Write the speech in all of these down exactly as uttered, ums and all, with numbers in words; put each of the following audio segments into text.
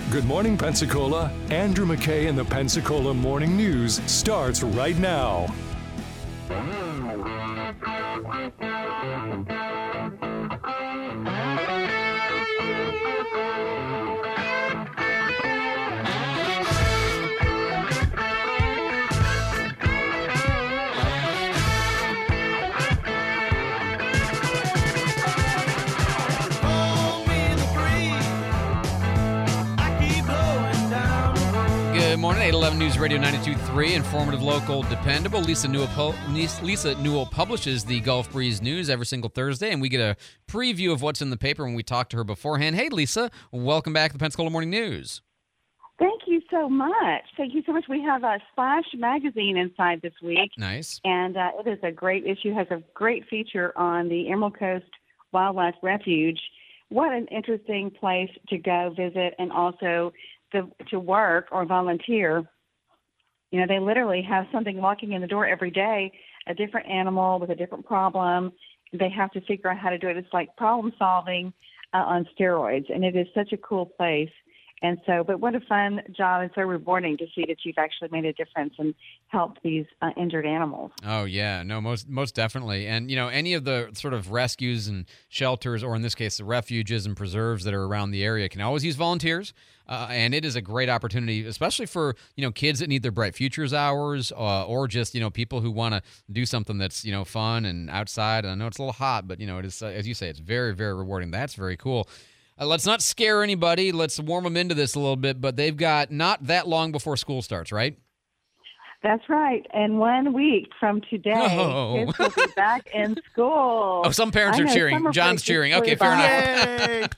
Good morning, Pensacola. Andrew McKay in the Pensacola Morning News starts right now. Good morning, eight eleven News Radio ninety-two point three, informative, local, dependable. Lisa Newell, Lisa Newell publishes the Gulf Breeze News every single Thursday, and we get a preview of what's in the paper when we talk to her beforehand. Hey, Lisa, welcome back to the Pensacola Morning News. Thank you so much. Thank you so much. We have a Splash magazine inside this week. Nice. And uh, it is a great issue, has a great feature on the Emerald Coast Wildlife Refuge. What an interesting place to go visit and also to, to work or volunteer. You know, they literally have something walking in the door every day, a different animal with a different problem. They have to figure out how to do it. It's like problem solving uh, on steroids, and it is such a cool place. And so, but what a fun job and so rewarding to see that you've actually made a difference and helped these uh, injured animals. Oh, yeah. No, most most definitely. And, you know, any of the sort of rescues and shelters, or in this case, the refuges and preserves that are around the area can always use volunteers. Uh, and it is a great opportunity, especially for, you know, kids that need their Bright Futures hours uh, or just, you know, people who want to do something that's, you know, fun and outside. And I know it's a little hot, but, you know, it is, uh, as you say, it's very, very rewarding. That's very cool. Uh, let's not scare anybody. Let's warm them into this a little bit, but they've got not that long before school starts, right? That's right. And one week from today, Oh. kids will be back in school. Oh, some parents I are know, cheering. summer John's break cheering. just Okay, flew fair by. enough.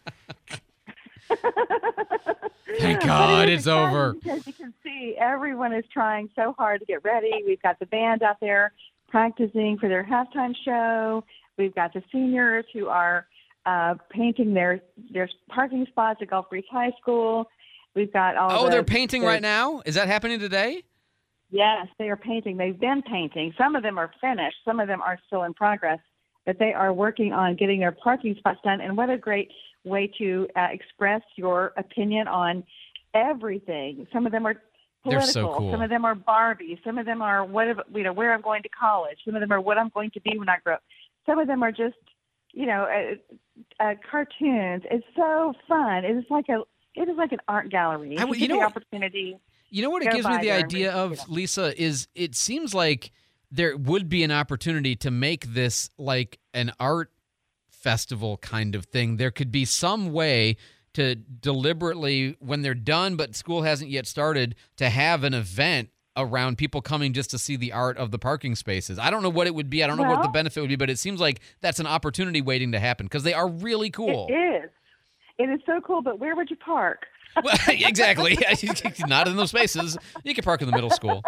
Thank God But it is it's exciting over. Because you can see everyone is trying so hard to get ready. We've got the band out there practicing for their halftime show. We've got the seniors who are uh, painting their, their parking spots at Gulf Breeze High School. We've got all Oh, the, they're painting the, right now? Is that happening today? Yes, they are painting. They've been painting. Some of them are finished. Some of them are still in progress. But they are working on getting their parking spots done. And what a great way to uh, express your opinion on everything. Some of them are They're political. so cool. Some of them are Barbie. Some of them are what if, you know where I'm going to college. Some of them are what I'm going to be when I grow up. Some of them are just you know uh, uh, cartoons. It's so fun. It is like a it is like an art gallery. I If would- you you get know the what- opportunity. You know what it Go gives me by the there and idea read it of, up. Lisa, is it seems like there would be an opportunity to make this like an art festival kind of thing. There could be some way to deliberately, when they're done but school hasn't yet started, to have an event around people coming just to see the art of the parking spaces. I don't know what it would be. I don't know what the Well- benefit would be, but it seems like that's an opportunity waiting to happen because they are really cool. It is. It is so cool. But where would you park? Well, exactly. Not in those spaces. You can park in the middle school.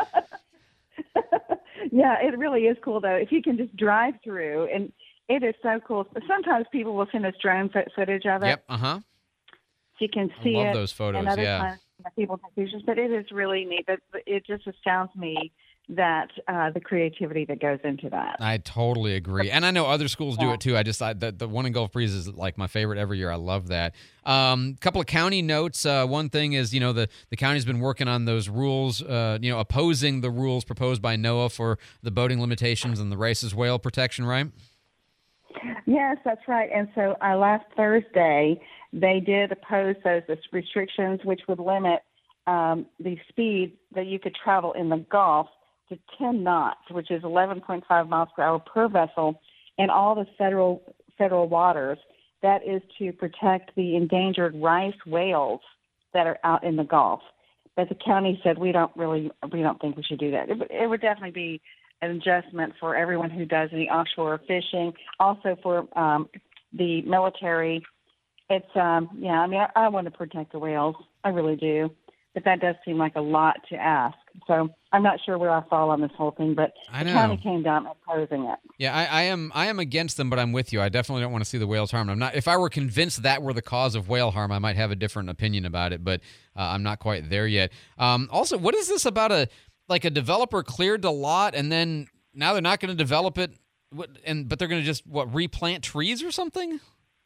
Yeah, it really is cool, though. If you can just drive through, and it is so cool. Sometimes people will send us drone fo- footage of it. Yep. Uh-huh. So you can I see love it. those photos, and other yeah. times people take pictures, but it is really neat. But it just astounds me that uh, the creativity that goes into that. I totally agree. And I know other schools do Yeah. it too. I just, I, the, the one in Gulf Breeze is like my favorite every year. I love that. A um, couple of county notes. Uh, one thing is, you know, the, the county's been working on those rules, uh, you know, opposing the rules proposed by NOAA for the boating limitations and the races whale protection, right? Yes, that's right. And so uh, last Thursday, they did oppose those restrictions, which would limit um, the speed that you could travel in the Gulf to ten knots, which is eleven point five miles per hour per vessel in all the federal federal waters. That is to protect the endangered rice whales that are out in the Gulf. But the county said we don't really, we don't think we should do that. It, would- it would definitely be an adjustment for everyone who does any offshore fishing, also for um, the military. It's, um, yeah, I mean, I, I want to protect the whales. I really do. But that does seem like a lot to ask. So I'm not sure where I fall on this whole thing, but I the know. county came down opposing it. Yeah, I, I am I am against them, but I'm with you. I definitely don't want to see the whales harmed. I'm not. If I were convinced that were the cause of whale harm, I might have a different opinion about it, but uh, I'm not quite there yet. Um, also, what is this about a like a developer cleared the lot and then now they're not going to develop it, what, and but they're going to just what replant trees or something?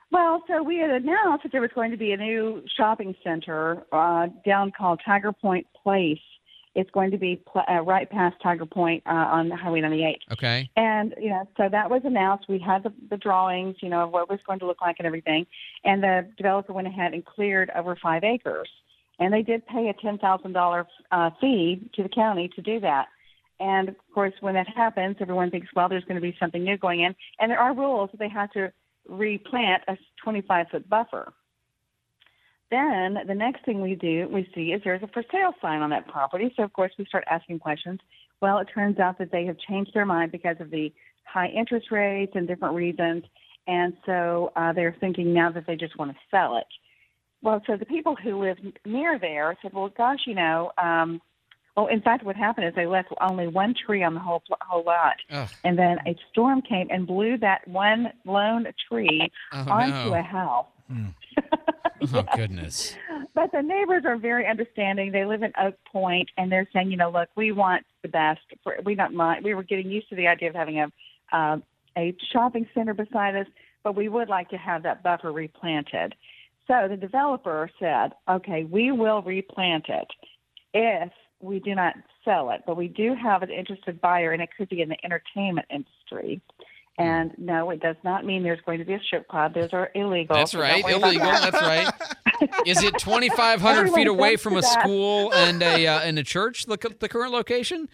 Well, so we had announced that there was going to be a new shopping center uh, down called Tiger Point Place. It's going to be pl- uh, right past Tiger Point uh, on Highway ninety-eight. Okay. And, you know, so that was announced. We had the, the drawings, you know, of what it was going to look like and everything. And the developer went ahead and cleared over five acres. And they did pay a ten thousand dollars uh, fee to the county to do that. And, of course, when that happens, everyone thinks, well, there's going to be something new going in. And there are rules that they have to replant a twenty-five foot buffer. Then the next thing we do, we see is there's a for sale sign on that property. So, of course, we start asking questions. Well, it turns out that they have changed their mind because of the high interest rates and different reasons. And so uh, they're thinking now that they just want to sell it. Well, so the people who live near there said, well, gosh, you know, um, well, in fact, what happened is they left only one tree on the whole whole lot. Ugh. And then a storm came and blew that one lone tree Oh, onto no. a house. Mm. Oh, goodness. But the neighbors are very understanding. They live in Oak Point, and they're saying, you know, look, we want the best. For, we don't mind. We were getting used to the idea of having a uh, a shopping center beside us, but we would like to have that buffer replanted. So the developer said, okay, we will replant it if we do not sell it. But we do have an interested buyer, and it could be in the entertainment industry. And no, it does not mean there's going to be a strip club. Those are illegal. That's so right. don't worry Illegal. about that. That's right. Is it twenty-five hundred Everyone feet away jumps from to a that. school and a uh, and a church, the, the current location?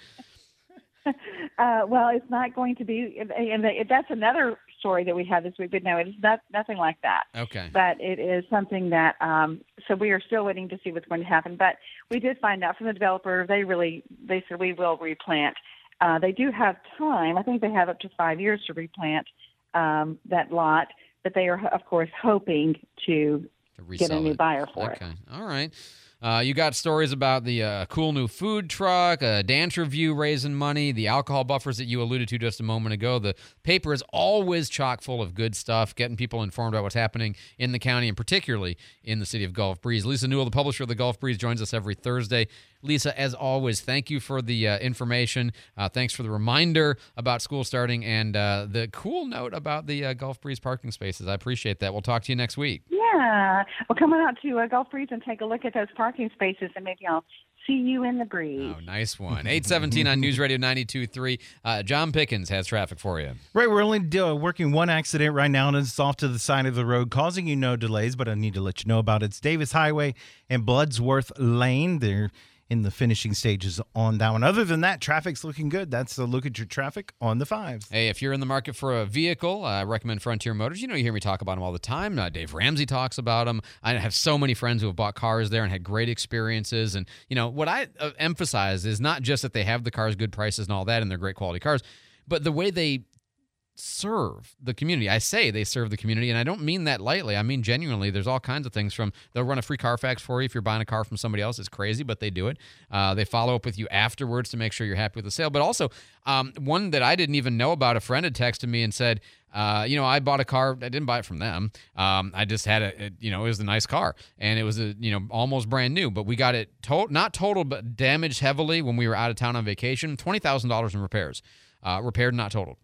Uh, well, it's not going to be, and the, that's another story that we had this week, but no, it's not, nothing like that. Okay. But it is something that, um, so we are still waiting to see what's going to happen. But we did find out from the developer, they really, they said we will replant. Uh, they do have time. I think they have up to five years to replant um, that lot, but they are, of course, hoping to, To get a resell new it. buyer for it. Okay. All right. Uh, you got stories about the uh, cool new food truck, a dance review raising money, the alcohol buffers that you alluded to just a moment ago. The paper is always chock full of good stuff, getting people informed about what's happening in the county and particularly in the city of Gulf Breeze. Lisa Newell, the publisher of the Gulf Breeze, joins us every Thursday. Lisa, as always, thank you for the uh, information. Uh, thanks for the reminder about school starting and uh, the cool note about the uh, Gulf Breeze parking spaces. I appreciate that. We'll talk to you next week. Yeah. Well, come on out to uh, Gulf Breeze and take a look at those parking spaces, and maybe I'll see you in the breeze. Oh, nice one. eight seventeen on News Radio ninety-two point three. Uh, John Pickens has traffic for you. Right, we're only uh, working one accident right now, and it's off to the side of the road, causing you no delays, but I need to let you know about it. It's Davis Highway and Bloodsworth Lane. They're in the finishing stages on that one. Other than that, traffic's looking good. That's a look at your traffic on the fives. Hey, if you're in the market for a vehicle, I recommend Frontier Motors. You know, you hear me talk about them all the time. Uh, Dave Ramsey talks about them. I have so many friends who have bought cars there and had great experiences. And, you know, what I uh, emphasize is not just that they have the cars, good prices and all that, and they're great quality cars, but the way they serve the community. I say they serve the community, and I don't mean that lightly. I mean genuinely. There's all kinds of things from they'll run a free Carfax for you if you're buying a car from somebody else. It's crazy, but they do it. Uh, they follow up with you afterwards to make sure you're happy with the sale. But also, um, one that I didn't even know about, a friend had texted me and said, uh, you know, I bought a car. I didn't buy it from them. Um, I just had a, it, you know, it was a nice car, and it was a, you know, almost brand new. But we got it to- not totaled, but damaged heavily when we were out of town on vacation. twenty thousand dollars in repairs, uh, repaired, not totaled.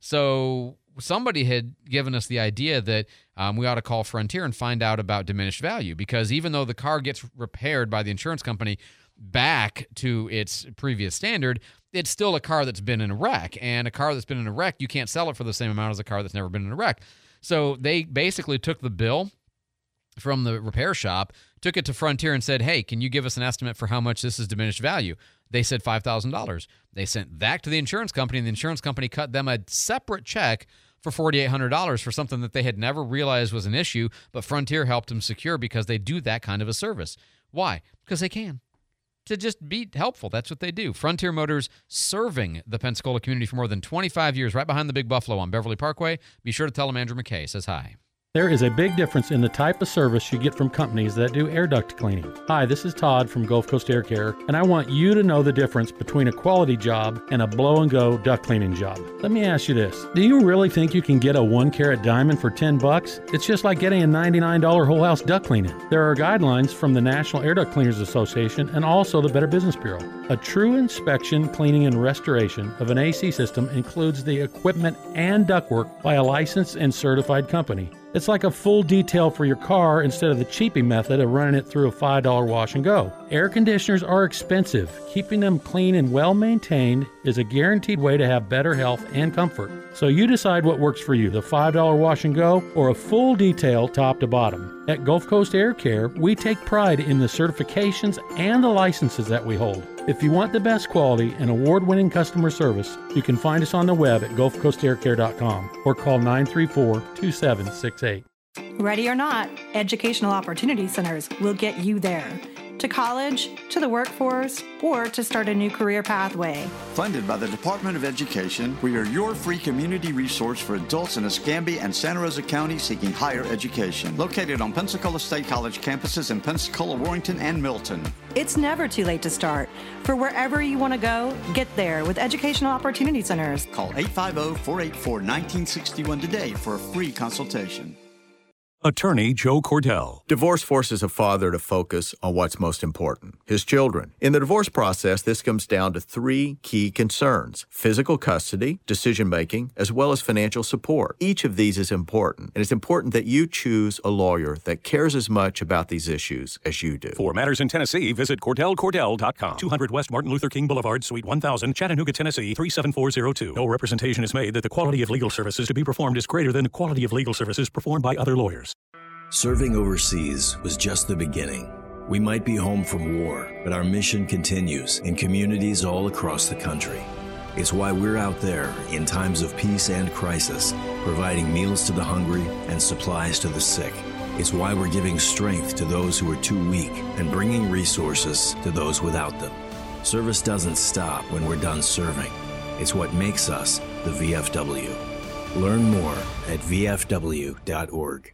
So somebody had given us the idea that um, we ought to call Frontier and find out about diminished value, because even though the car gets repaired by the insurance company back to its previous standard, it's still a car that's been in a wreck, and a car that's been in a wreck, you can't sell it for the same amount as a car that's never been in a wreck. So they basically took the bill from the repair shop, took it to Frontier and said, hey, can you give us an estimate for how much this is diminished value? They said five thousand dollars. They sent that to the insurance company, and the insurance company cut them a separate check for four thousand eight hundred dollars for something that they had never realized was an issue, but Frontier helped them secure because they do that kind of a service. Why? Because they can. To just be helpful. That's what they do. Frontier Motors, serving the Pensacola community for more than twenty-five years, right behind the Big Buffalo on Beverly Parkway. Be sure to tell them Andrew McKay says hi. There is a big difference in the type of service you get from companies that do air duct cleaning. Hi, this is Todd from Gulf Coast Air Care, and I want you to know the difference between a quality job and a blow-and-go duct cleaning job. Let me ask you this. Do you really think you can get a one-carat diamond for ten bucks? It's just like getting a ninety-nine dollars whole house duct cleaning. There are guidelines from the National Air Duct Cleaners Association and also the Better Business Bureau. A true inspection, cleaning, and restoration of an A C system includes the equipment and ductwork by a licensed and certified company. It's like a full detail for your car instead of the cheapy method of running it through a five dollar wash and go. Air conditioners are expensive. Keeping them clean and well maintained is a guaranteed way to have better health and comfort. So you decide what works for you, the five dollar wash and go or a full detail top to bottom. At Gulf Coast Air Care, we take pride in the certifications and the licenses that we hold. If you want the best quality and award-winning customer service, you can find us on the web at gulf coast air care dot com or call nine three four, two seven six eight. Ready or not, Educational Opportunity Centers will get you there. To college, to the workforce, or to start a new career pathway. Funded by the Department of Education, we are your free community resource for adults in Escambia and Santa Rosa County seeking higher education. Located on Pensacola State College campuses in Pensacola, Warrington, and Milton. It's never too late to start. For wherever you want to go, get there with Educational Opportunity Centers. Call eight five zero, four eight four, one nine six one today for a free consultation. Attorney Joe Cordell. Divorce forces a father to focus on what's most important, his children. In the divorce process, this comes down to three key concerns: physical custody, decision-making, as well as financial support. Each of these is important, and it's important that you choose a lawyer that cares as much about these issues as you do. For matters in Tennessee, visit Cordell Cordell dot com. two hundred West Martin Luther King Boulevard, Suite one thousand, Chattanooga, Tennessee, three seven four zero two. No representation is made that the quality of legal services to be performed is greater than the quality of legal services performed by other lawyers. Serving overseas was just the beginning. We might be home from war, but our mission continues in communities all across the country. It's why we're out there in times of peace and crisis, providing meals to the hungry and supplies to the sick. It's why we're giving strength to those who are too weak and bringing resources to those without them. Service doesn't stop when we're done serving. It's what makes us the V F W. Learn more at v f w dot org.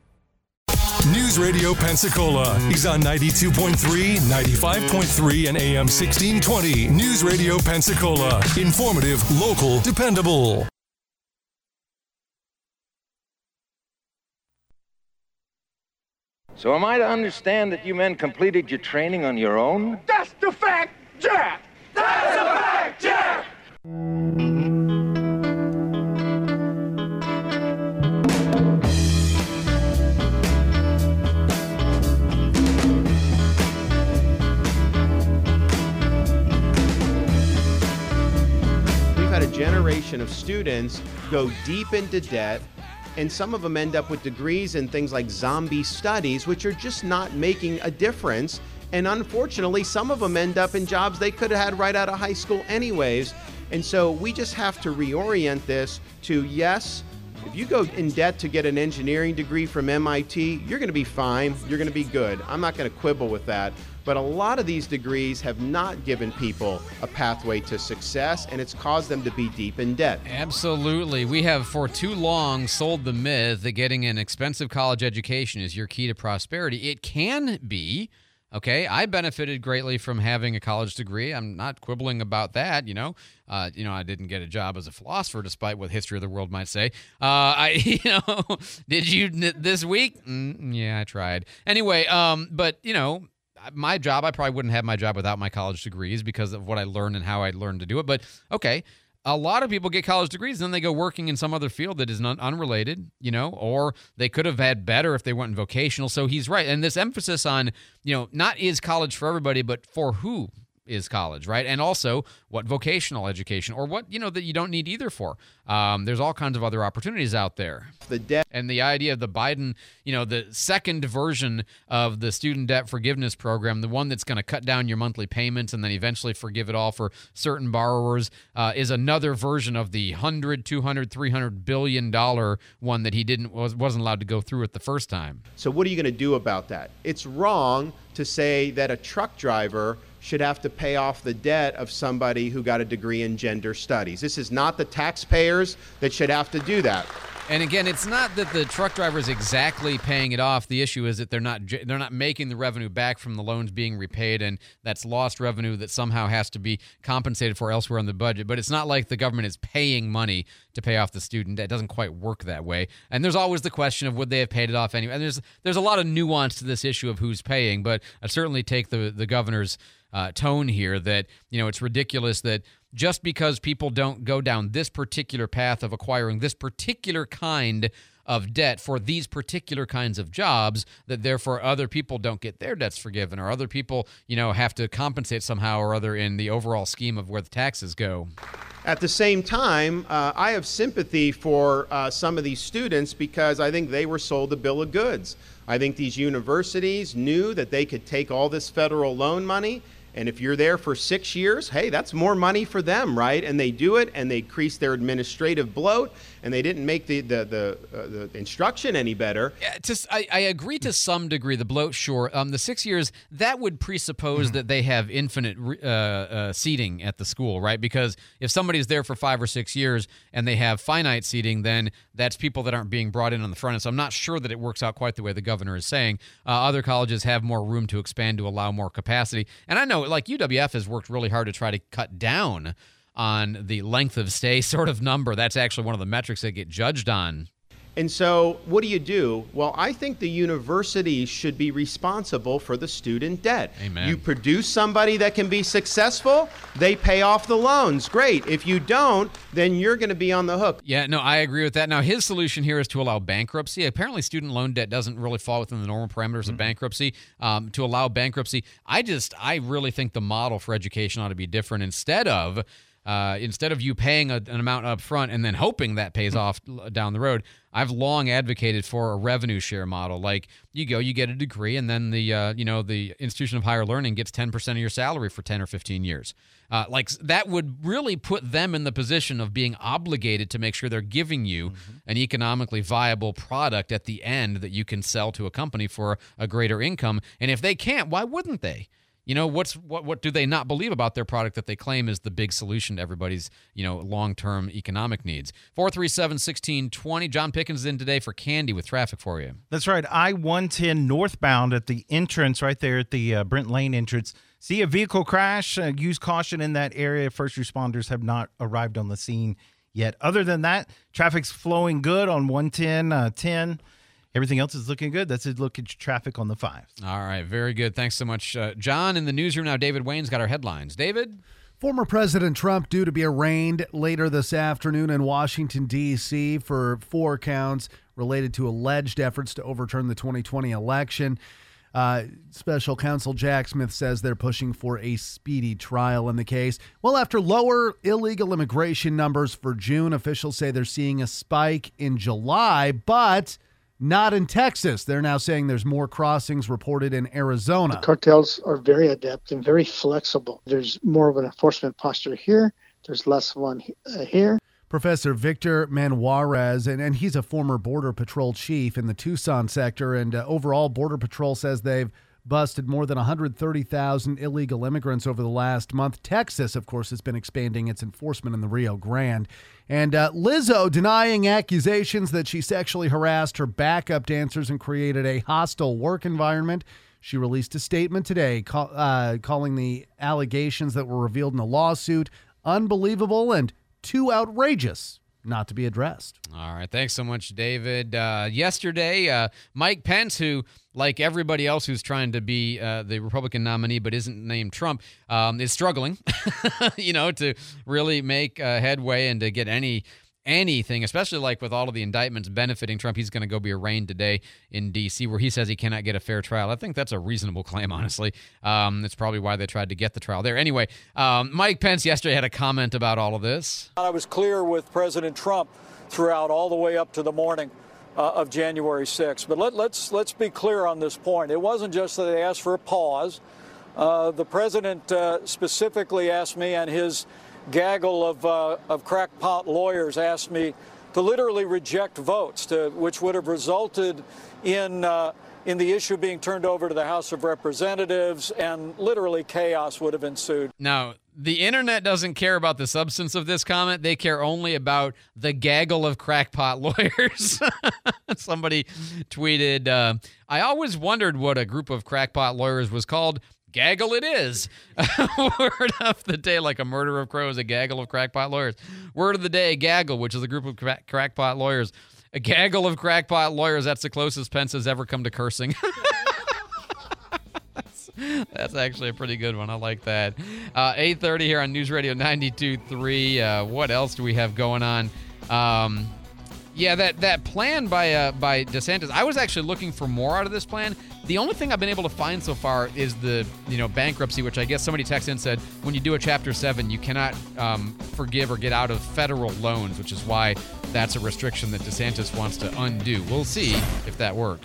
News Radio Pensacola is on ninety-two point three, ninety-five point three, and A M sixteen twenty. News Radio Pensacola. Informative, local, dependable. So am I to understand that you men completed your training on your own? That's the fact, Jack! That's the fact, Jack! Had a generation of students go deep into debt, and some of them end up with degrees in things like zombie studies, which are just not making a difference. And unfortunately, some of them end up in jobs they could have had right out of high school anyways. And so we just have to reorient this to, yes, if you go in debt to get an engineering degree from M I T, you're going to be fine. You're going to be good. I'm not going to quibble with that. But a lot of these degrees have not given people a pathway to success, and it's caused them to be deep in debt. Absolutely. We have for too long sold the myth that getting an expensive college education is your key to prosperity. It can be. Okay, I benefited greatly from having a college degree. I'm not quibbling about that, you know. Uh, you know, I didn't get a job as a philosopher, despite what history of the world might say. Uh, I, you know, did you this week? Mm, yeah, I tried. Anyway, um, but, you know, my job, I probably wouldn't have my job without my college degrees because of what I learned and how I learned to do it. But, okay, a lot of people get college degrees, and then they go working in some other field that is non- unrelated, you know, or they could have had better if they went in vocational. So he's right. And this emphasis on, you know, not is college for everybody, but for who is college, right? And also what vocational education or what, you know, that you don't need either for. Um, there's all kinds of other opportunities out there. The debt. And the idea of the Biden, you know, the second version of the student debt forgiveness program, the one that's going to cut down your monthly payments and then eventually forgive it all for certain borrowers, uh, is another version of the one hundred, two hundred, three hundred billion dollars one that he didn't was, wasn't allowed to go through it the first time. So what are you going to do about that? It's wrong to say that a truck driver should have to pay off the debt of somebody who got a degree in gender studies. This is not the taxpayers that should have to do that. And again, it's not that the truck driver is exactly paying it off. The issue is that they're not they're not making the revenue back from the loans being repaid, and that's lost revenue that somehow has to be compensated for elsewhere in the budget. But it's not like the government is paying money to pay off the student. That doesn't quite work that way. And there's always the question of would they have paid it off anyway. And there's there's a lot of nuance to this issue of who's paying, but I certainly take the the governor's Uh, tone here that, you know, it's ridiculous that, just because people don't go down this particular path of acquiring this particular kind of debt for these particular kinds of jobs, that therefore other people don't get their debts forgiven, or other people, you know, have to compensate somehow or other in the overall scheme of where the taxes go. At the same time, uh, I have sympathy for uh, some of these students because I think they were sold a bill of goods. I think these universities knew that they could take all this federal loan money, and if you're there for six years, hey, that's more money for them, right? And they do it, and they increase their administrative bloat, and they didn't make the the the, uh, the instruction any better. Yeah, just, I, I agree to some degree. The bloat, sure. Um, the six years, that would presuppose mm-hmm. that they have infinite uh, uh, seating at the school, right? Because if somebody's there for five or six years and they have finite seating, then that's people that aren't being brought in on the front end. So I'm not sure that it works out quite the way the governor is saying. Uh, other colleges have more room to expand to allow more capacity. And I know, like, U W F has worked really hard to try to cut down on the length of stay sort of number. That's actually one of the metrics that get judged on. And so what do you do? Well, I think the universities should be responsible for the student debt. Amen. You produce somebody that can be successful, they pay off the loans. Great. If you don't, then you're going to be on the hook. Yeah, no, I agree with that. Now, his solution here is to allow bankruptcy. Apparently, student loan debt doesn't really fall within the normal parameters mm-hmm. of bankruptcy. Um, to allow bankruptcy, I just, I really think the model for education ought to be different. Instead of Uh, instead of you paying a, an amount up front and then hoping that pays off down the road, I've long advocated for a revenue share model. Like, you go, you get a degree, and then the uh, you know the institution of higher learning gets ten percent of your salary for ten or fifteen years. Uh, like, that would really put them in the position of being obligated to make sure they're giving you mm-hmm. an economically viable product at the end that you can sell to a company for a greater income. And if they can't, why wouldn't they? You know, what's what what do they not believe about their product that they claim is the big solution to everybody's, you know, long-term economic needs? four three seven, one six two zero. John Pickens is in today for Candy with traffic for you. That's right. I one ten northbound at the entrance right there at the uh, Brent Lane entrance. See a vehicle crash. Uh, use caution in that area. First responders have not arrived on the scene yet. Other than that, traffic's flowing good on one ten, uh, ten. Everything else is looking good. That's a look at traffic on the fives. All right, very good. Thanks so much, uh, John. In the newsroom now, David Wayne's got our headlines. David? Former President Trump due to be arraigned later this afternoon in Washington, D C for four counts related to alleged efforts to overturn the twenty twenty election. Uh, Special Counsel Jack Smith says they're pushing for a speedy trial in the case. Well, after lower illegal immigration numbers for June, officials say they're seeing a spike in July, but not in Texas. They're now saying there's more crossings reported in Arizona. The cartels are very adept and very flexible. There's more of an enforcement posture here. There's less one uh, here. Professor Victor Manjuarez, and, and he's a former Border Patrol chief in the Tucson sector, and uh, overall Border Patrol says they've busted more than one hundred thirty thousand illegal immigrants over the last month. Texas, of course, has been expanding its enforcement in the Rio Grande. And uh, Lizzo denying accusations that she sexually harassed her backup dancers and created a hostile work environment. She released a statement today call, uh, calling the allegations that were revealed in the lawsuit unbelievable and too outrageous not to be addressed. All right. Thanks so much, David. Uh, yesterday, uh, Mike Pence, who, like everybody else who's trying to be uh, the Republican nominee but isn't named Trump, um, is struggling, you know, to really make uh, headway and to get any anything, especially like with all of the indictments benefiting Trump. He's going to go be arraigned today in D C where he says he cannot get a fair trial. I think that's a reasonable claim, honestly. Um, that's probably why they tried to get the trial there. Anyway, um, Mike Pence yesterday had a comment about all of this. I was clear with President Trump throughout all the way up to the morning uh, of January sixth. But let, let's let's be clear on this point. It wasn't just that they asked for a pause. Uh, the president uh, specifically asked me, and his gaggle of uh, of crackpot lawyers asked me to literally reject votes, to, which would have resulted in uh, in the issue being turned over to the House of Representatives, and literally chaos would have ensued. Now, the internet doesn't care about the substance of this comment. They care only about the gaggle of crackpot lawyers. Somebody tweeted, uh, I always wondered what a group of crackpot lawyers was called. Gaggle it is. Word of the day, like a murder of crows, a gaggle of crackpot lawyers. Word of the day, gaggle, which is a group of crack- crackpot lawyers. A gaggle of crackpot lawyers, that's the closest Pence has ever come to cursing. That's actually a pretty good one. I like that. Uh, eight thirty here on News Radio ninety-two point three. Uh, what else do we have going on? Um, yeah, that, that plan by uh, by DeSantis, I was actually looking for more out of this plan. The only thing I've been able to find so far is the you know bankruptcy, which I guess somebody texted in and said when you do a Chapter seven, you cannot um, forgive or get out of federal loans, which is why that's a restriction that DeSantis wants to undo. We'll see if that works.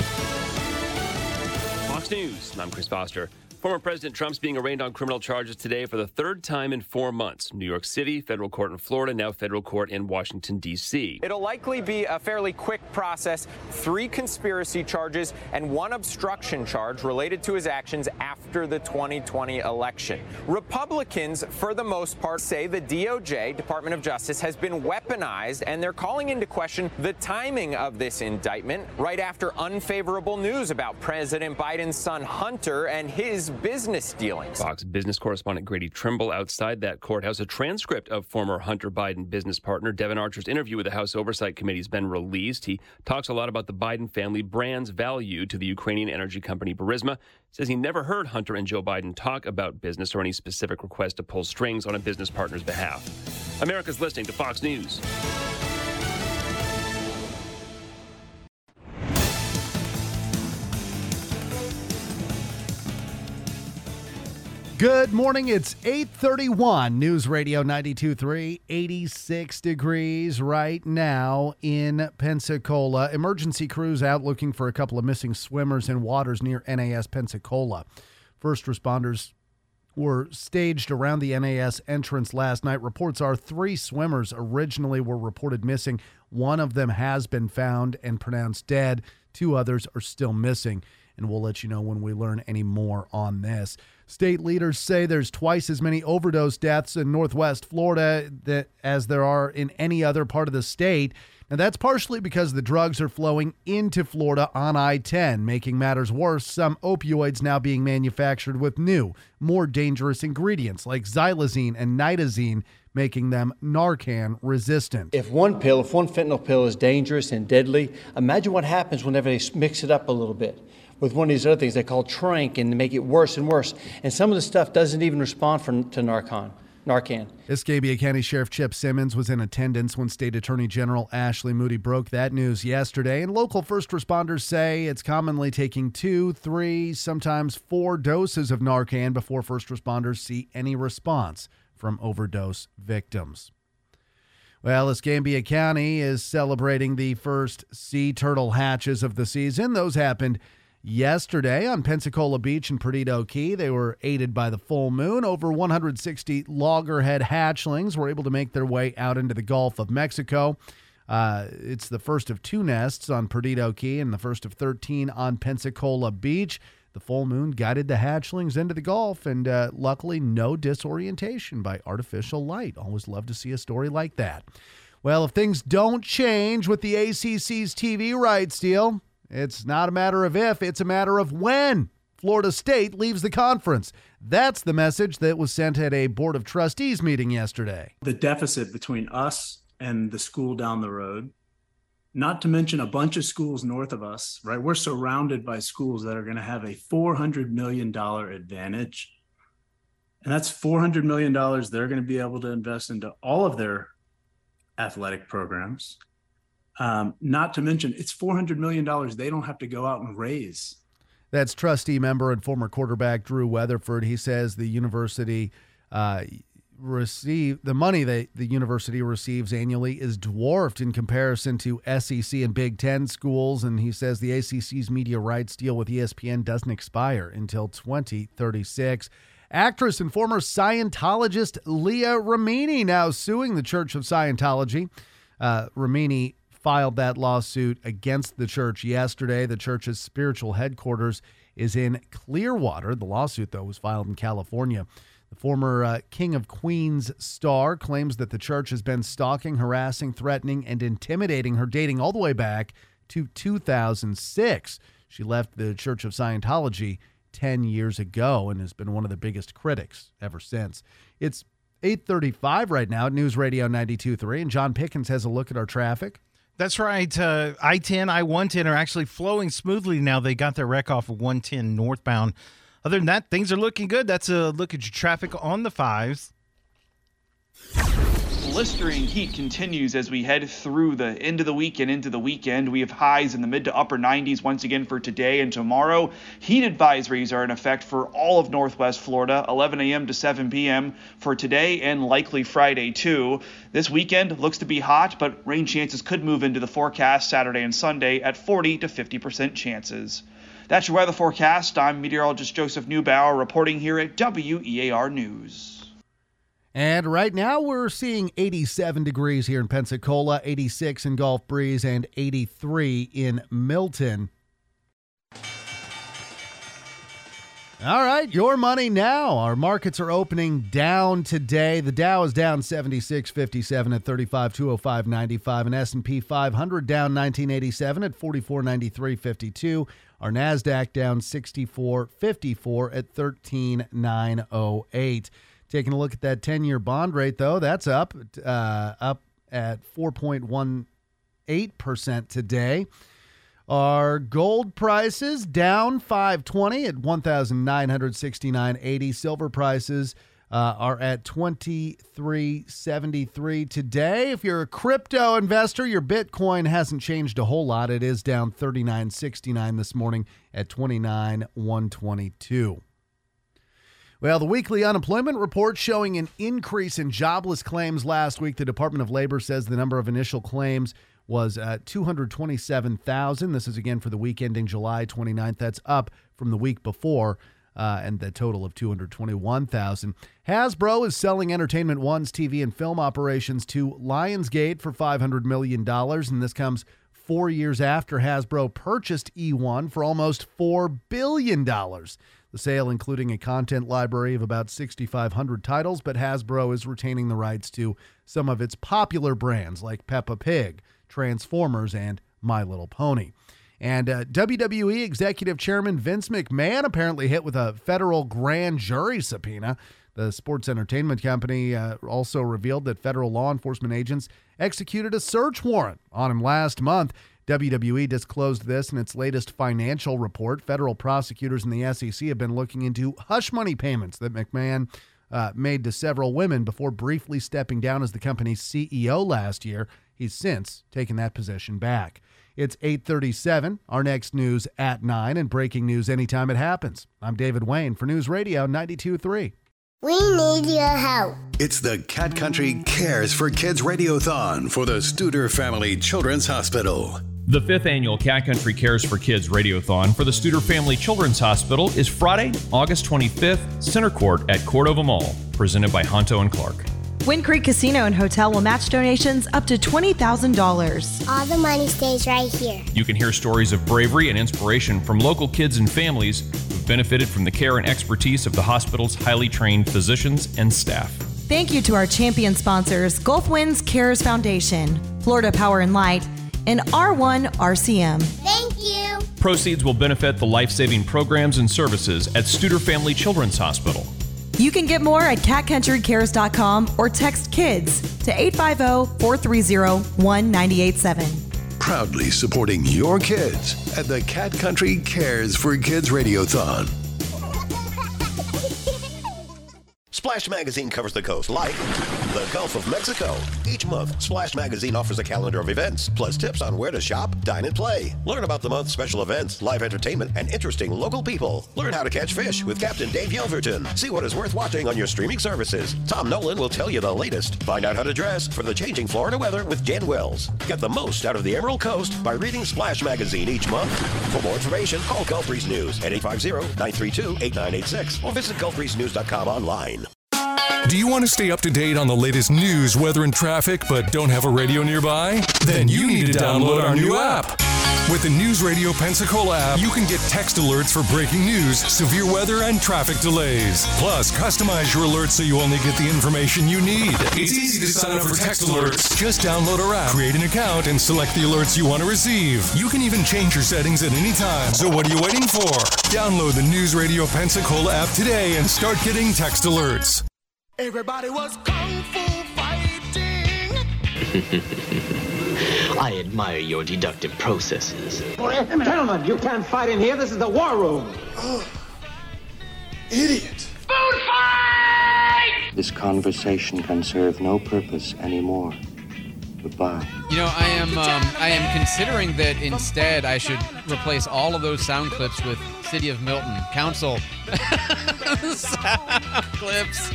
Fox News, I'm Chris Foster. Former President Trump's being arraigned on criminal charges today for the third time in four months. New York City, federal court in Florida, now federal court in Washington, D C. It'll likely be a fairly quick process. Three conspiracy charges and one obstruction charge related to his actions after the twenty twenty election. Republicans, for the most part, say the D O J, Department of Justice, has been weaponized, and they're calling into question the timing of this indictment right after unfavorable news about President Biden's son Hunter and his business dealings. Fox business correspondent Grady Trimble outside that courthouse. A transcript of former Hunter Biden business partner Devin Archer's interview with the House Oversight Committee has been released. He talks a lot about the Biden family brand's value to the Ukrainian energy company Burisma. Says he never heard Hunter and Joe Biden talk about business or any specific request to pull strings on a business partner's behalf. America's listening to Fox News. Good morning. It's eight thirty-one. News Radio ninety-two point three, eighty-six degrees right now in Pensacola. Emergency crews out looking for a couple of missing swimmers in waters near N A S Pensacola. First responders were staged around the N A S entrance last night. Reports are three swimmers originally were reported missing. One of them has been found and pronounced dead. Two others are still missing, and we'll let you know when we learn any more on this. State leaders say there's twice as many overdose deaths in Northwest Florida that, as there are in any other part of the state. Now, that's partially because the drugs are flowing into Florida on I ten. Making matters worse, some opioids now being manufactured with new, more dangerous ingredients like xylazine and nitazene, making them Narcan resistant. If one pill, if one fentanyl pill is dangerous and deadly, imagine what happens whenever they mix it up a little bit with one of these other things they call trank and make it worse and worse. And some of the stuff doesn't even respond for, to Narcan. Narcan. Escambia County Sheriff Chip Simmons was in attendance when State Attorney General Ashley Moody broke that news yesterday. And local first responders say it's commonly taking two, three, sometimes four doses of Narcan before first responders see any response from overdose victims. Well, Escambia County is celebrating the first sea turtle hatches of the season. Those happened yesterday on Pensacola Beach and Perdido Key. They were aided by the full moon. Over one hundred sixty loggerhead hatchlings were able to make their way out into the Gulf of Mexico. Uh, it's the first of two nests on Perdido Key and the first of thirteen on Pensacola Beach. The full moon guided the hatchlings into the Gulf, and uh, luckily no disorientation by artificial light. Always love to see a story like that. Well, if things don't change with the A C C's T V rights deal, it's not a matter of if, it's a matter of when Florida State leaves the conference. That's the message that was sent at a Board of Trustees meeting yesterday. The deficit between us and the school down the road, not to mention a bunch of schools north of us, right? We're surrounded by schools that are going to have a four hundred million dollars advantage. And that's four hundred million dollars they're going to be able to invest into all of their athletic programs. Um, not to mention, it's four hundred million dollars they don't have to go out and raise. That's trustee member and former quarterback Drew Weatherford. He says the university uh, receive the money that the university receives annually is dwarfed in comparison to S E C and Big Ten schools. And he says the A C C's media rights deal with E S P N doesn't expire until twenty thirty-six. Actress and former Scientologist Leah Remini now suing the Church of Scientology. Uh, Remini filed that lawsuit against the church yesterday. The church's spiritual headquarters is in Clearwater. The lawsuit, though, was filed in California. The former uh, King of Queens star claims that the church has been stalking, harassing, threatening, and intimidating her dating all the way back to two thousand six. She left the Church of Scientology ten years ago and has been one of the biggest critics ever since. It's eight thirty-five right now at News Radio ninety-two point three, and John Pickens has a look at our traffic. That's right. Uh, I ten, I one ten are actually flowing smoothly now. They got their wreck off of one ten northbound Other than that, things are looking good. That's a look at your traffic on the fives. Blistering heat continues as we head through the end of the week and into the weekend. We have highs in the mid to upper nineties once again for today and tomorrow. Heat advisories are in effect for all of Northwest Florida, eleven a.m. to seven p.m. for today and likely Friday too. This weekend looks to be hot, but rain chances could move into the forecast Saturday and Sunday at forty to fifty percent chances. That's your weather forecast. I'm meteorologist Joseph Neubauer reporting here at W E A R News. And right now we're seeing eighty-seven degrees here in Pensacola, eighty-six in Gulf Breeze, and eighty-three in Milton. All right, your money now. Our markets are opening down today. The Dow is down seventy-six fifty-seven at thirty-five two oh five ninety-five, and S and P five hundred down nineteen eighty-seven at forty-four ninety-three fifty-two. Our NASDAQ down sixty-four fifty-four at thirteen nine oh eight. Taking a look at that ten-year bond rate, though, that's up, uh, up at four point one eight percent today. Our gold prices down five twenty at one thousand nine hundred sixty-nine eighty. Silver prices uh, are at twenty-three seventy-three today. If you're a crypto investor, your Bitcoin hasn't changed a whole lot. It is down thirty-nine sixty-nine this morning at twenty-nine one twenty-two. Well, the weekly unemployment report showing an increase in jobless claims last week. The Department of Labor says the number of initial claims was uh, two hundred twenty-seven thousand. This is again for the week ending July twenty-ninth. That's up from the week before, uh, and the total of two hundred twenty-one thousand. Hasbro is selling Entertainment One's T V and film operations to Lionsgate for five hundred million dollars, and this comes four years after Hasbro purchased E one for almost four billion dollars. The sale including a content library of about sixty-five hundred titles, but Hasbro is retaining the rights to some of its popular brands like Peppa Pig, Transformers, and My Little Pony. And uh, W W E Executive Chairman Vince McMahon apparently hit with a federal grand jury subpoena. The sports entertainment company uh, also revealed that federal law enforcement agents executed a search warrant on him last month. W W E disclosed this in its latest financial report. Federal prosecutors in the S E C have been looking into hush money payments that McMahon uh, made to several women before briefly stepping down as the company's C E O last year. He's since taken that position back. It's eight thirty-seven. Our next news at nine, and breaking news anytime it happens. I'm David Wayne for News Radio ninety-two point three. We need your help. It's the Cat Country Cares for Kids Radiothon for the Studer Family Children's Hospital. The fifth annual Cat Country Cares for Kids Radiothon for the Studer Family Children's Hospital is Friday, August twenty-fifth, Center Court at Cordova Mall, presented by Honto and Clark. Wind Creek Casino and Hotel will match donations up to twenty thousand dollars. All the money stays right here. You can hear stories of bravery and inspiration from local kids and families who've benefited from the care and expertise of the hospital's highly trained physicians and staff. Thank you to our champion sponsors, Gulf Winds Cares Foundation, Florida Power and Light, and R one R C M. Thank you. Proceeds will benefit the life-saving programs and services at Studer Family Children's Hospital. You can get more at cat country cares dot com or text KIDS to eight five zero, four three zero, one nine eight seven. Proudly supporting your kids at the Cat Country Cares for Kids Radiothon. Splash Magazine covers the coast like the Gulf of Mexico. Each month, Splash Magazine offers a calendar of events, plus tips on where to shop, dine, and play. Learn about the month's special events, live entertainment, and interesting local people. Learn how to catch fish with Captain Dave Yelverton. See what is worth watching on your streaming services. Tom Nolan will tell you the latest. Find out how to dress for the changing Florida weather with Jen Wells. Get the most out of the Emerald Coast by reading Splash Magazine each month. For more information, call Gulf Breeze News at eight five zero, nine three two, eight nine eight six or visit gulf breeze news dot com online. Do you want to stay up to date on the latest news, weather, and traffic, but don't have a radio nearby? Then you need to download our new app. With the News Radio Pensacola app, you can get text alerts for breaking news, severe weather, and traffic delays. Plus, customize your alerts so you only get the information you need. It's easy to sign up for text alerts. Just download our app, create an account, and select the alerts you want to receive. You can even change your settings at any time. So what are you waiting for? Download the News Radio Pensacola app today and start getting text alerts. Everybody was kung fu fighting. I admire your deductive processes. Gentlemen, you can't fight in here. This is the war room. idiot. Food fight! This conversation can serve no purpose anymore. Goodbye. You know, I am um, I am considering that instead I should replace all of those sound clips with City of Milton Council sound clips.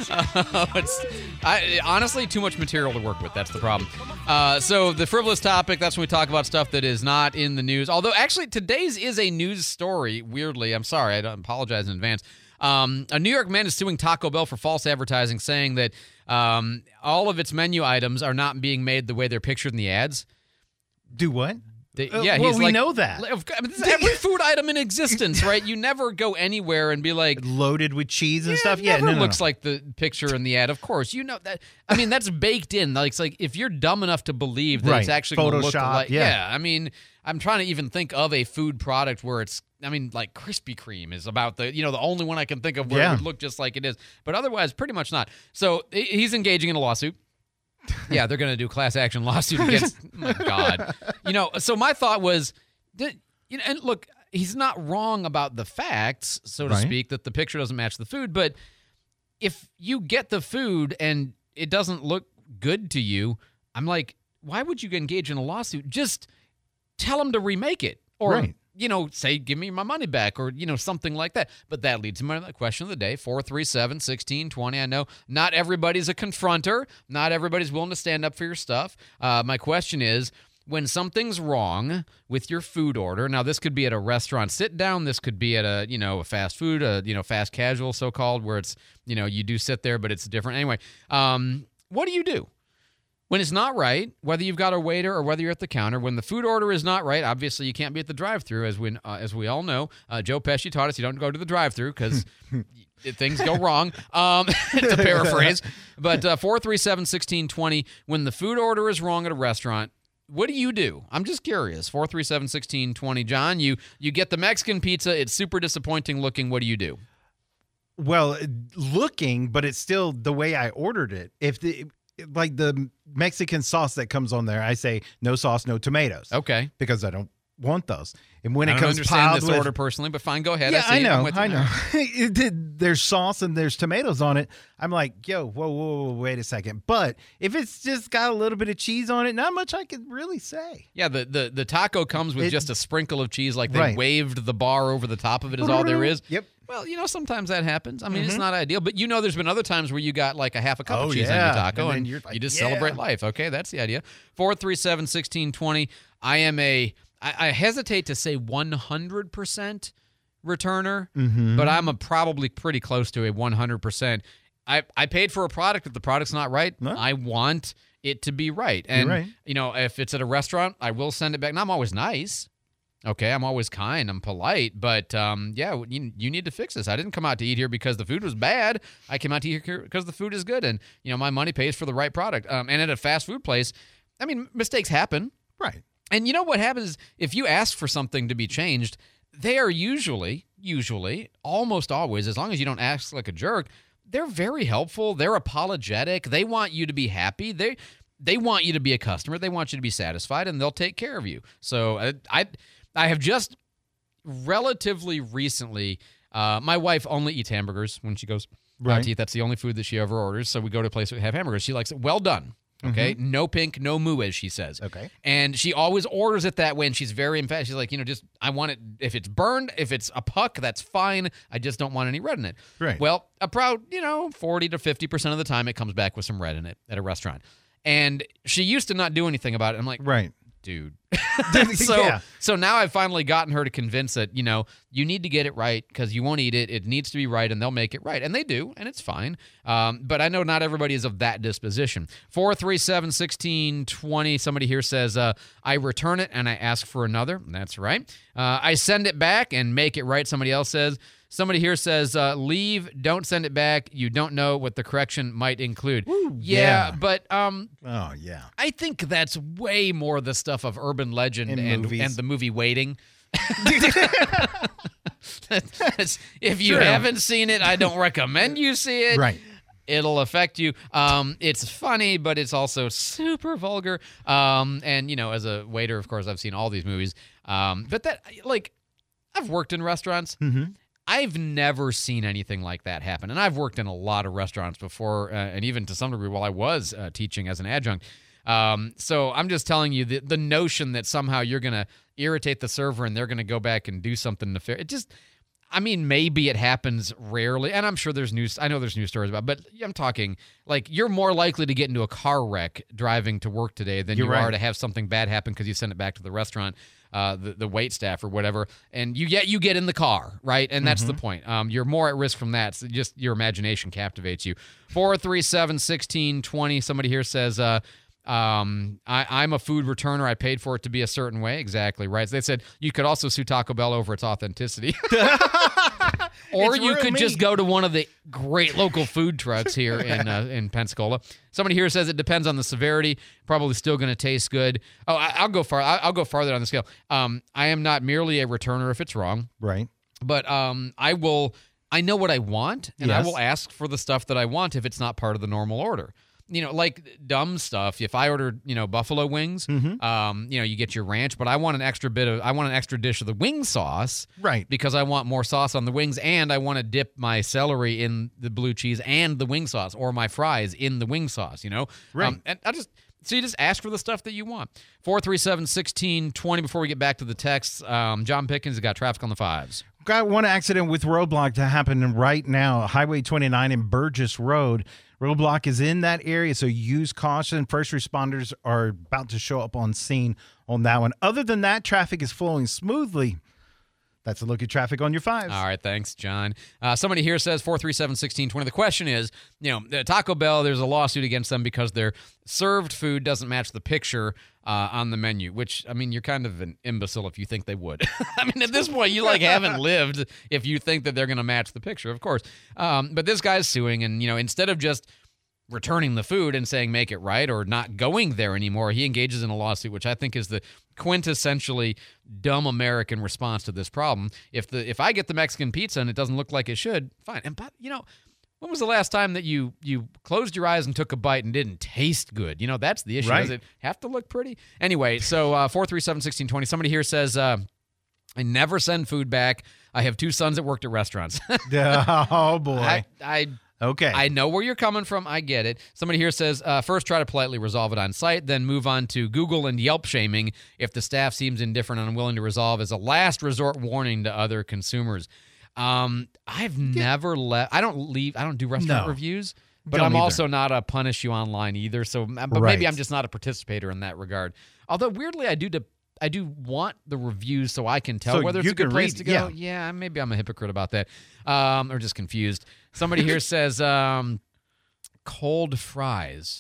Uh, it's I, honestly too much material to work with. That's the problem. Uh, so the frivolous topic, that's when we talk about stuff that is not in the news. Although actually today's is a news story, weirdly. I'm sorry. I don't apologize in advance. Um, a New York man is suing Taco Bell for false advertising, saying that um, all of its menu items are not being made the way they're pictured in the ads. Do what? They, Uh, yeah, well, he's we like, know that. I mean, this is every food item in existence, right? You never go anywhere and be like loaded with cheese and yeah, stuff. It Yeah, never no, no, looks no. like the picture in the ad. Of course, you know that. I mean, that's baked in. Like, it's like if you're dumb enough to believe that it's Right. actually going to look Photoshop, like. yeah. I mean, I'm trying to even think of a food product where it's. I mean, like Krispy Kreme is about the you know the only one I can think of where Yeah. it would look just like it is, but otherwise, pretty much not. So he- he's engaging in a lawsuit. Yeah, they're going to do class action lawsuit against. Oh my God, you know. So my thought was, that, you know, and look, he's not wrong about the facts, so to Right. speak, that the picture doesn't match the food. But if you get the food and it doesn't look good to you, I'm like, why would you engage in a lawsuit? Just tell them to remake it, or Right. you know, say, give me my money back, or, you know, something like that. But that leads to my question of the day, four three seven, one six two zero. I know not everybody's a confronter. Not everybody's willing to stand up for your stuff. Uh, my question is, when something's wrong with your food order, now this could be at a restaurant sit down, this could be at a, you know, a fast food, a, you know, fast casual so-called, where it's, you know, you do sit there, but it's different. Anyway, um, what do you do? When it's not right, whether you've got a waiter or whether you're at the counter, when the food order is not right, obviously you can't be at the drive-thru, as we uh, as we all know. Uh, Joe Pesci taught us you don't go to the drive-thru because things go wrong, um, to paraphrase. But uh, four three seven, one six two zero, when the food order is wrong at a restaurant, what do you do? I'm just curious. four three seven, one six two zero. John, you, you get the Mexican pizza. It's super disappointing looking. What do you do? Well, looking, but it's still the way I ordered it. If the like the Mexican sauce that comes on there, I say no sauce, no tomatoes. Okay, because I don't want those. And when I it don't comes understand piled this with, order personally, but fine, go ahead. yeah, I, see I it. I'm know, with you I now. know. It did- there's sauce and there's tomatoes on it. I'm like, yo, whoa, whoa, whoa, wait a second. But if it's just got a little bit of cheese on it, not much I can really say. Yeah, the, the, the taco comes with It- just a sprinkle of cheese, like they Right. waved the bar over the top of it is all there is. Yep. Well, you know, sometimes that happens. I mean, it's Mhm. not ideal, but you know there's been other times where you got like a half a cup Oh, of cheese on yeah. your taco, And then and, you're like, you just yeah. celebrate life. Okay, that's the idea. four three seven, one six two zero. I am a, I, I hesitate to say one hundred percent returner, Mhm. but I'm a probably pretty close to a one hundred percent. I, I paid for a product. If the product's not right, I want it to be right. And, right. you know, if it's at a restaurant, I will send it back. Now, I'm always nice. Okay, I'm always kind. I'm polite. But, um, yeah, you, you need to fix this. I didn't come out to eat here because the food was bad. I came out to eat here because the food is good. And, you know, my money pays for the right product. Um, and at a fast food place, I mean, mistakes happen. Right. And you know what happens is if you ask for something to be changed, they are usually, usually, almost always, as long as you don't ask like a jerk, they're very helpful. They're apologetic. They want you to be happy. They they want you to be a customer. They want you to be satisfied, and they'll take care of you. So I I, I have just relatively recently, uh, my wife only eats hamburgers when she goes out Right. to eat. That's the only food that she ever orders. So we go to a place that have hamburgers. She likes it well done. Okay, Mhm. no pink, no moo, as she says. Okay. And she always orders it that way, and she's very emphatic. She's like, you know, just, I want it, if it's burned, if it's a puck, that's fine. I just don't want any red in it. Right. Well, a proud, you know, forty to fifty percent of the time, it comes back with some red in it at a restaurant. And she used to not do anything about it. I'm like, Right. dude. so, Yeah. so now I've finally gotten her to convince that, you know, you need to get it right because you won't eat it. It needs to be right, and they'll make it right. And they do, and it's fine. Um, but I know not everybody is of that disposition. four three seven, one six two zero. Somebody here says, uh, I return it and I ask for another. That's right. Uh, I send it back and make it right. Somebody else says, Somebody here says, uh, leave, don't send it back. You don't know what the correction might include. yeah, yeah. but um, Oh, yeah. I think that's way more the stuff of urban legend In and, movies. and the movie Waiting. That's- if you True. haven't seen it, I don't recommend you see it. Right. It'll affect you. Um, it's funny, but it's also super vulgar. Um, and, you know, as a waiter, of course, I've seen all these movies. Um, but that, like, I've worked in restaurants. Mm-hmm. I've never seen anything like that happen. And I've worked in a lot of restaurants before, uh, and even to some degree while I was uh, teaching as an adjunct. Um, so I'm just telling you the, the notion that somehow you're going to irritate the server and they're going to go back and do something nefarious. It just, I mean, maybe it happens rarely. And I'm sure there's news. I know there's news stories about it, but I'm talking like you're more likely to get into a car wreck driving to work today than You're you right. are to have something bad happen because you send it back to the restaurant. Uh, the, the wait staff or whatever, and you get you get in the car, right? And that's Mhm. the point. Um, you're more at risk from that. So just your imagination captivates you. four three seven, one six two zero. Somebody here says, uh, um, I, I'm a food returner. I paid for it to be a certain way. Exactly, right? So they said you could also sue Taco Bell over its authenticity. Or It's you real could just meat. go to one of the great local food trucks here in uh, in Pensacola. Somebody here says it depends on the severity. Probably still going to taste good. Oh, I, I'll go far. I- I'll go farther on the scale. Um, I am not merely a returner if it's wrong, Right. but um, I will. I know what I want, and I Yes. will ask for the stuff that I want if it's not part of the normal order. You know, like dumb stuff. If I ordered, you know, buffalo wings, Mhm. um, you know, you get your ranch, but I want an extra bit of, I want an extra dish of the wing sauce, Right. because I want more sauce on the wings, and I want to dip my celery in the blue cheese and the wing sauce, or my fries in the wing sauce. You know, Right. Um, and I just so you just ask for the stuff that you want. Four three seven, one six two zero. Before we get back to the texts, um, John Pickens has got traffic on the fives. Got one accident with roadblock to happen right now. Highway twenty-nine and Burgess Road. Roadblock is in that area, so use caution. First responders are about to show up on scene on that one. Other than that, traffic is flowing smoothly. That's a look at traffic on your fives. All right, thanks, John. Uh, somebody here says four three seven, one six two zero. The question is, you know, uh, Taco Bell, there's a lawsuit against them because their served food doesn't match the picture uh, on the menu, which, I mean, you're kind of an imbecile if you think they would. I mean, at this point, you, like, haven't lived if you think that they're going to match the picture, of course. Um, but this guy's suing, and, you know, instead of just returning the food and saying make it right or not going there anymore, he engages in a lawsuit, which I think is the quintessentially dumb American response to this problem. If the if I get the Mexican pizza and it doesn't look like it should, fine. And but you know, when was the last time that you you closed your eyes and took a bite and didn't taste good? You know, that's the issue. Right. Does it have to look pretty? Anyway, so uh, four three seven, one six two zero. Somebody here says, uh, I never send food back. I have two sons that worked at restaurants. Oh, boy. I, I Okay. I know where you're coming from. I get it. Somebody here says, uh, first try to politely resolve it on site, then move on to Google and Yelp shaming if the staff seems indifferent and unwilling to resolve as a last resort warning to other consumers. Um, I've never left. I don't leave. I don't do restaurant No. reviews, but Don't I'm either. also not a punish you online either. So, but Right. maybe I'm just not a participator in that regard. Although weirdly, I do. De- I do want the reviews so I can tell So whether it's you a good can place read- to go. yeah. Yeah, maybe I'm a hypocrite about that, um, or just confused. Somebody here says um, cold fries.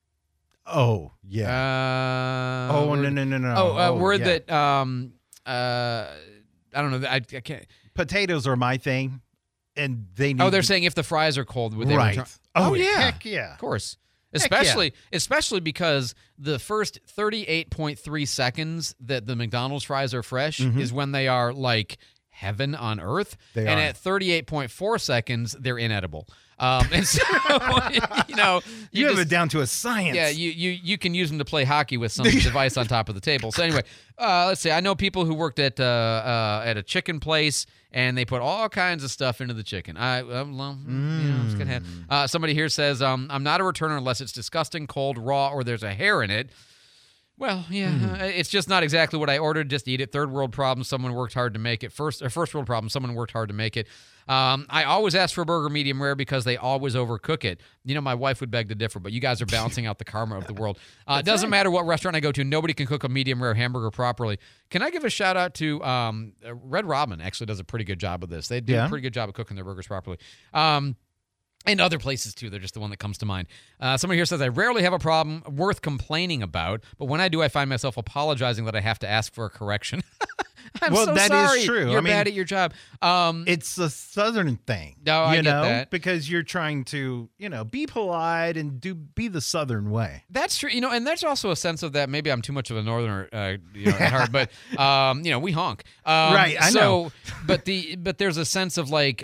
Oh, yeah. Uh, Oh, word- no, no, no, no. Oh, uh, Oh, word yeah. that um, uh, I don't know. I, I can't. Potatoes are my thing, and they need Oh, they're to- saying if the fries are cold, would they Right. return? Oh, Oh, yeah, heck yeah. of course. Heck yeah. Especially, especially because the first thirty-eight point three seconds that the McDonald's fries are fresh Mhm. is when they are like heaven on earth, They and are. at thirty-eight point four seconds they're inedible. Um, and so you know You, have just- it down to a science. yeah, you, you you can use them to play hockey with some device on top of the table. So anyway, uh, let's see. I know people who worked at uh, uh, at a chicken place, and they put all kinds of stuff into the chicken. I uh, well, you know, it's gonna happen. Uh, somebody here says, um, "I'm not a returner unless it's disgusting, cold, raw, or there's a hair in it." Well, yeah, uh, it's just not exactly what I ordered. Just eat it. Third world problem. Someone worked hard to make it. First, or first world problem. Someone worked hard to make it. Um, I always ask for a burger medium rare because they always overcook it. You know, my wife would beg to differ, but you guys are balancing out the karma of the world. Uh, it doesn't matter what restaurant I go to. Nobody can cook a medium rare hamburger properly. Can I give a shout out to um, uh, Red Robin? Actually, does a pretty good job of this. They do Yeah. a pretty good job of cooking their burgers properly. Um, And other places, too. They're just the one that comes to mind. Uh, somebody here says, I rarely have a problem worth complaining about, but when I do, I find myself apologizing that I have to ask for a correction. I'm well, so that is sorry. true. You're I mean, bad at your job. Um, it's a southern thing. No, I you get know, that. because you're trying to, you know, be polite and do be the southern way. That's true. You know, and there's also a sense of that. Maybe I'm too much of a northerner, uh, you know, at heart, but, um, you know, we honk. Um, Right, I so, know. but, the, but there's a sense of like,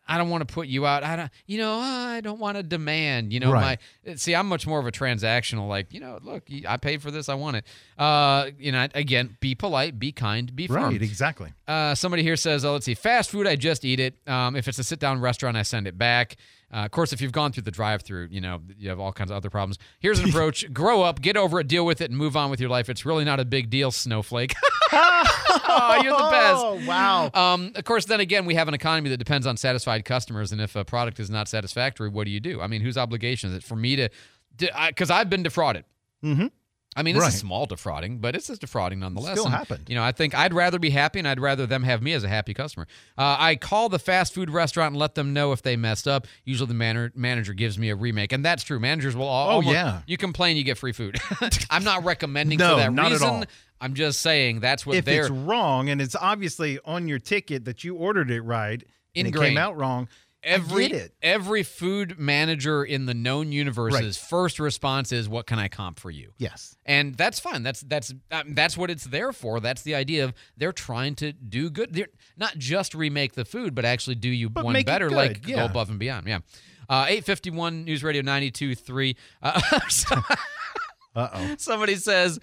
I don't want to put you out. I don't, you know, I don't want to demand, you know, Right. my, see, I'm much more of a transactional, like, you know, look, I paid for this. I want it. Uh, you know, again, be polite, be kind, be firm. Right, exactly. Uh, somebody here says, oh, let's see, fast food, I just eat it. Um, if it's a sit-down restaurant, I send it back. Uh, of course, if you've gone through the drive-through, you know, you have all kinds of other problems. Here's an approach. Grow up, get over it, deal with it, and move on with your life. It's really not a big deal, snowflake. Oh, you're the best. Oh, wow. Um, of course, then again, we have an economy that depends on satisfied customers, and if a product is not satisfactory, what do you do? I mean, whose obligation is it for me to, because I've been defrauded. Mm-hmm. I mean, this Right. is small defrauding, but it's just defrauding nonetheless. Still And, happened. You know, I think I'd rather be happy, and I'd rather them have me as a happy customer. Uh, I call the fast food restaurant and let them know if they messed up. Usually the man- manager gives me a remake, and that's true. Managers will all. Oh, almost, yeah. You complain, you get free food. I'm not recommending No, for that not at reason. all. I'm just saying that's what If they're. it's wrong and it's obviously on your ticket that you ordered it right and it Ingrained. came out wrong, Every I get it. every food manager in the known universe's Right. first response is, "What can I comp for you?" Yes. And that's fine. That's that's um, that's what it's there for. That's the idea of they're trying to do good. They're not just remake the food, but actually do you But one make it better, good, like yeah. go above and beyond. Yeah. Uh, eight fifty-one News Radio ninety-two point three. Uh, so- Uh-oh. Somebody says,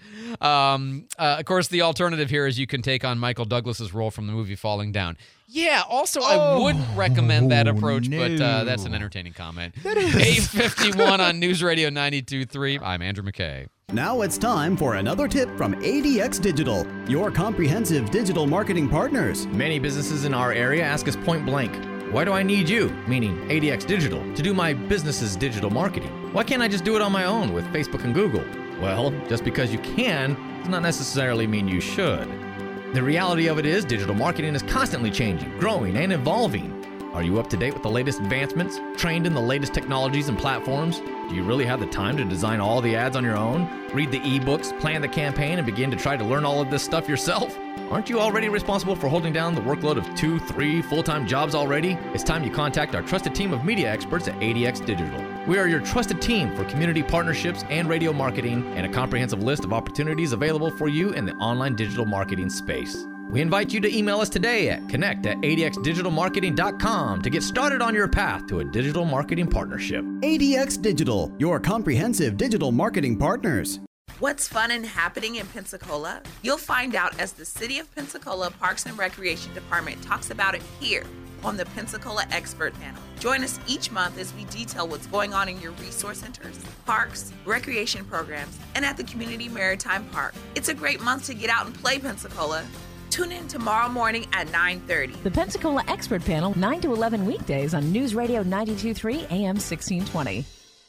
um, uh, of course, the alternative here is you can take on Michael Douglas's role from the movie Falling Down. Yeah, also, I wouldn't recommend that approach, but uh, that's an entertaining comment. eight fifty-one on News Radio ninety-two point three. I'm Andrew McKay. Now it's time for another tip from A D X Digital, your comprehensive digital marketing partners. Many businesses in our area ask us point blank, why do I need you, meaning A D X Digital, to do my business's digital marketing? Why can't I just do it on my own with Facebook and Google? Well, just because you can does not necessarily mean you should. The reality of it is digital marketing is constantly changing, growing, and evolving. Are you up to date with the latest advancements? Trained in the latest technologies and platforms? Do you really have the time to design all the ads on your own? Read the ebooks, plan the campaign, and begin to try to learn all of this stuff yourself? Aren't you already responsible for holding down the workload of two, three full-time jobs already? It's time you contact our trusted team of media experts at A D X Digital. We are your trusted team for community partnerships and radio marketing, and a comprehensive list of opportunities available for you in the online digital marketing space. We invite you to email us today at connect at A D X digital marketing dot com to get started on your path to a digital marketing partnership. A D X Digital, your comprehensive digital marketing partners. What's fun and happening in Pensacola? You'll find out as the City of Pensacola Parks and Recreation Department talks about it here on the Pensacola Expert Panel. Join us each month as we detail what's going on in your resource centers, parks, recreation programs, and at the Community Maritime Park. It's a great month to get out and play Pensacola. Tune in tomorrow morning at nine thirty. The Pensacola Expert Panel, nine to eleven weekdays on News Radio ninety-two point three A M sixteen twenty.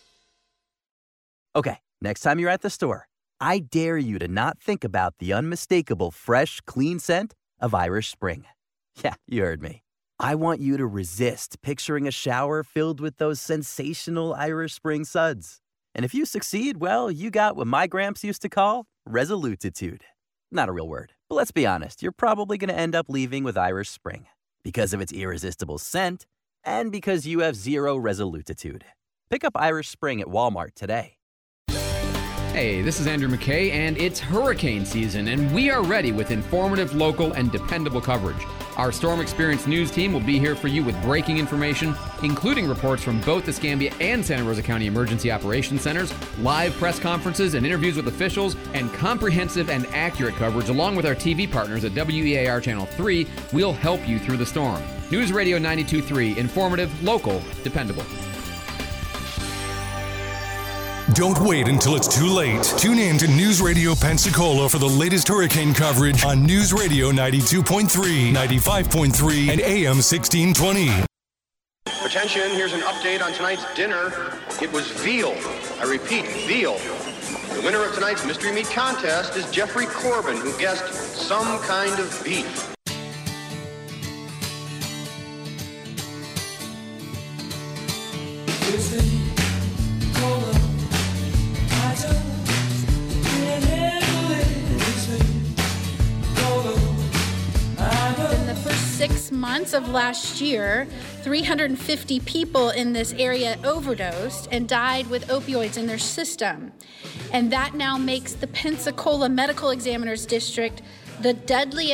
Okay, next time you're at the store, I dare you to not think about the unmistakable fresh, clean scent of Irish Spring. Yeah, you heard me. I want you to resist picturing a shower filled with those sensational Irish Spring suds. And if you succeed, well, you got what my gramps used to call resolutitude. Not a real word, but let's be honest, you're probably going to end up leaving with Irish Spring because of its irresistible scent and because you have zero resolutitude. Pick up Irish Spring at Walmart today. Hey, this is Andrew McKay, and it's hurricane season, and we are ready with informative, local, and dependable coverage. Our Storm Experience news team will be here for you with breaking information, including reports from both the Escambia and Santa Rosa County Emergency Operations Centers, live press conferences and interviews with officials, and comprehensive and accurate coverage along with our T V partners at W E A R Channel three. We'll help you through the storm. News Radio ninety-two point three, informative, local, dependable. Don't wait until it's too late. Tune in to News Radio Pensacola for the latest hurricane coverage on News Radio ninety-two point three, ninety-five point three, and A M sixteen twenty. Attention, here's an update on tonight's dinner. It was veal. I repeat, veal. The winner of tonight's Mystery Meat Contest is Jeffrey Corbin, who guessed some kind of beef. In the first six months of last year, three hundred fifty people in this area overdosed and died with opioids in their system. And that now makes the Pensacola Medical Examiner's District the deadliest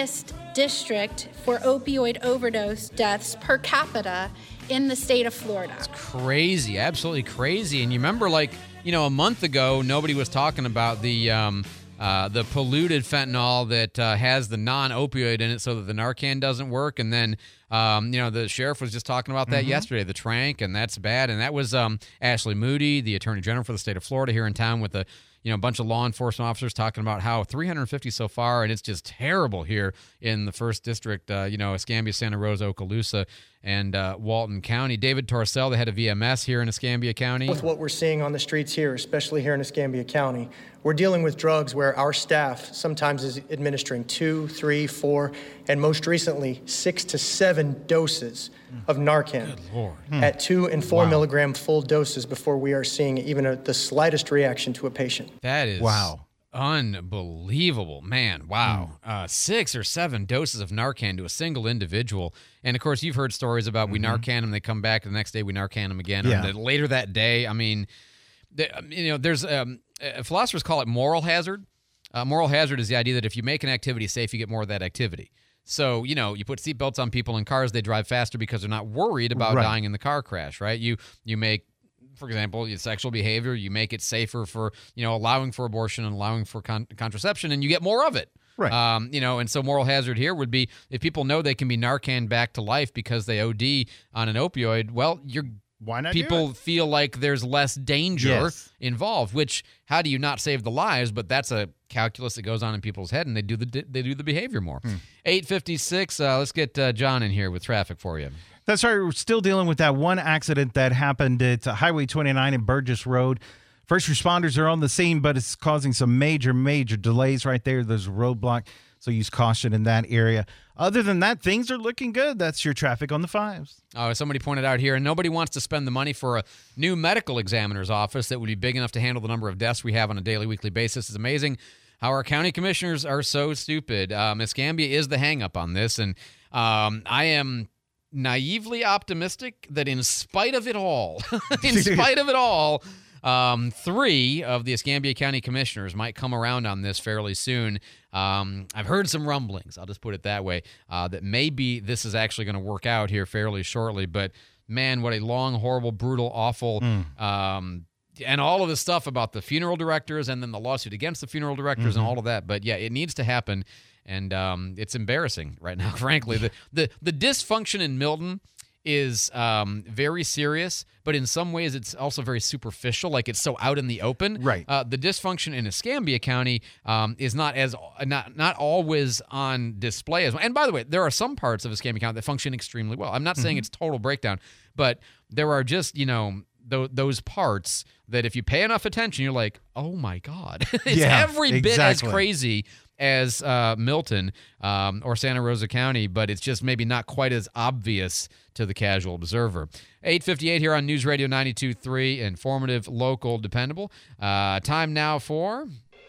district for opioid overdose deaths per capita in the state of Florida. It's crazy, absolutely crazy. And you remember, like, you know, a month ago, nobody was talking about the um, uh, the polluted fentanyl that uh, has the non-opioid in it so that the Narcan doesn't work. And then, um, you know, the sheriff was just talking about that Mm-hmm. yesterday, the trank, and that's bad. And that was um, Ashley Moody, the attorney general for the state of Florida, here in town with a you know, a bunch of law enforcement officers talking about how three hundred fifty so far, and it's just terrible here in the first district, uh, you know, Escambia, Santa Rosa, Okaloosa, and uh, Walton County. David Torcell, the head of V M S here in Escambia County. With what we're seeing on the streets here, especially here in Escambia County, we're dealing with drugs where our staff sometimes is administering two, three, four, and most recently, six to seven doses of Narcan Good Lord. at two and four Wow. milligram full doses before we are seeing even a, the slightest reaction to a patient. That is Wow. unbelievable, man. Wow. Uh, six or seven doses of Narcan to a single individual. And of course, you've heard stories about we Narcan them, they come back, the next day we Narcan them again. Yeah. Or the, later that day, I mean, the, you know, there's um, uh, philosophers call it moral hazard. Uh, moral hazard is the idea that if you make an activity safe, you get more of that activity. So, you know, you put seatbelts on people in cars, they drive faster because they're not worried about Right. dying in the car crash, right? You you make, for example, your sexual behavior, you make it safer for, you know, allowing for abortion and allowing for con- contraception, and you get more of it. Right. Um, you know, and so moral hazard here would be if people know they can be Narcan back to life because they O D on an opioid, well, you're Why not do people it? feel like there's less danger Yes. involved, which how do you not save the lives? But that's a calculus that goes on in people's head, and they do the they do the behavior more. Hmm. eight fifty-six, uh, let's get uh, John in here with traffic for you. That's right. We're still dealing with that one accident that happened at Highway twenty-nine and Burgess Road. First responders are on the scene, but it's causing some major, major delays right there. There's a roadblock, so use caution in that area. Other than that, things are looking good. That's your traffic on the fives. Oh, somebody pointed out here, and nobody wants to spend the money for a new medical examiner's office that would be big enough to handle the number of deaths we have on a daily, weekly basis. It's amazing how our county commissioners are so stupid. Um, Escambia is the hang-up on this, and um, I am naively optimistic that in spite of it all, in spite of it all, um, three of the Escambia County commissioners might come around on this fairly soon. Um, I've heard some rumblings, I'll just put it that way, uh, that maybe this is actually going to work out here fairly shortly. But, man, what a long, horrible, brutal, awful... Mm. Um, and all of this stuff about the funeral directors and then the lawsuit against the funeral directors Mm-hmm. and all of that. But, yeah, it needs to happen. And um, it's embarrassing right now, frankly. The, the the dysfunction in Milton is um, very serious, but in some ways it's also very superficial, like it's so out in the open. Right. Uh, the dysfunction in Escambia County um, is not as not not always on display as well. And by the way, there are some parts of Escambia County that function extremely well. I'm not saying Mhm. it's total breakdown, but there are just, you know, th- those parts that if you pay enough attention, you're like, oh my God. It's Yeah, every bit exactly. as crazy as uh, Milton um, or Santa Rosa County, but it's just maybe not quite as obvious to the casual observer. eight fifty-eight here on News Radio ninety-two point three, informative, local, dependable. Uh, time now for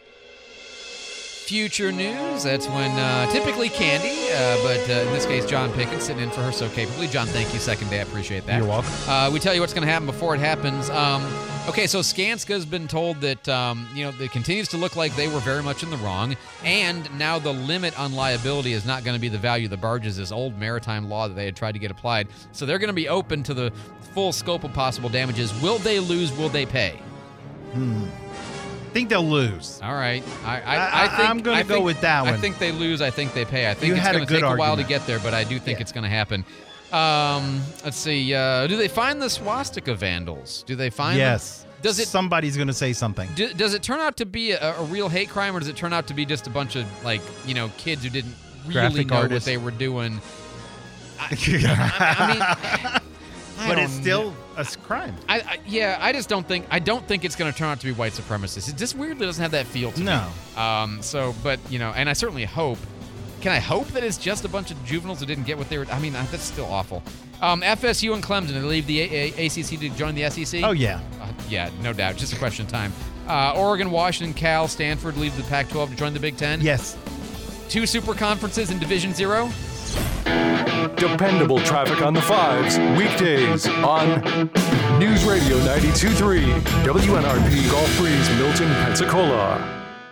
Future News. That's when uh, typically Candy, uh, but uh, in this case, John Pickens sitting in for her so capably. John, thank you. Second day, I appreciate that. You're welcome. Uh, we tell you what's going to happen before it happens. Um, okay, so Skanska's been told that um, you know it continues to look like they were very much in the wrong, and now the limit on liability is not going to be the value of the barges, this old maritime law that they had tried to get applied. So they're going to be open to the full scope of possible damages. Will they lose? Will they pay? Hmm. I think they'll lose. All right. I, I, I- I think I'm gonna I go think- with that I one. think they lose. I think they pay. I think You it's had a going to good take a while to argument. get there, but I do think it's going to happen. Um, let's see. Uh, do they find the swastika vandals? Do they find Yes. them? Does it? Somebody's going to say something. Do, does it turn out to be a, a real hate crime, or does it turn out to be just a bunch of like you know kids who didn't really Graphic know artists. what they were doing? I, I mean, I but don't it's still a crime. I, I yeah, I just don't think I don't think it's going to turn out to be white supremacists. It just weirdly doesn't have that feel to No. me. Um. So, but you know, and I certainly hope. Can I hope that it's just a bunch of juveniles who didn't get what they were? I mean, that's still awful. Um, F S U and Clemson, they leave the A- A- ACC to join the S E C? Oh, yeah. Uh, yeah, no doubt. Just a question of time. Uh, Oregon, Washington, Cal, Stanford leave the Pac twelve to join the Big Ten? Yes. Two super conferences in Division Zero? Dependable traffic on the fives, weekdays on News Radio ninety-two point three, W N R P, Gulf Breeze, Milton, Pensacola.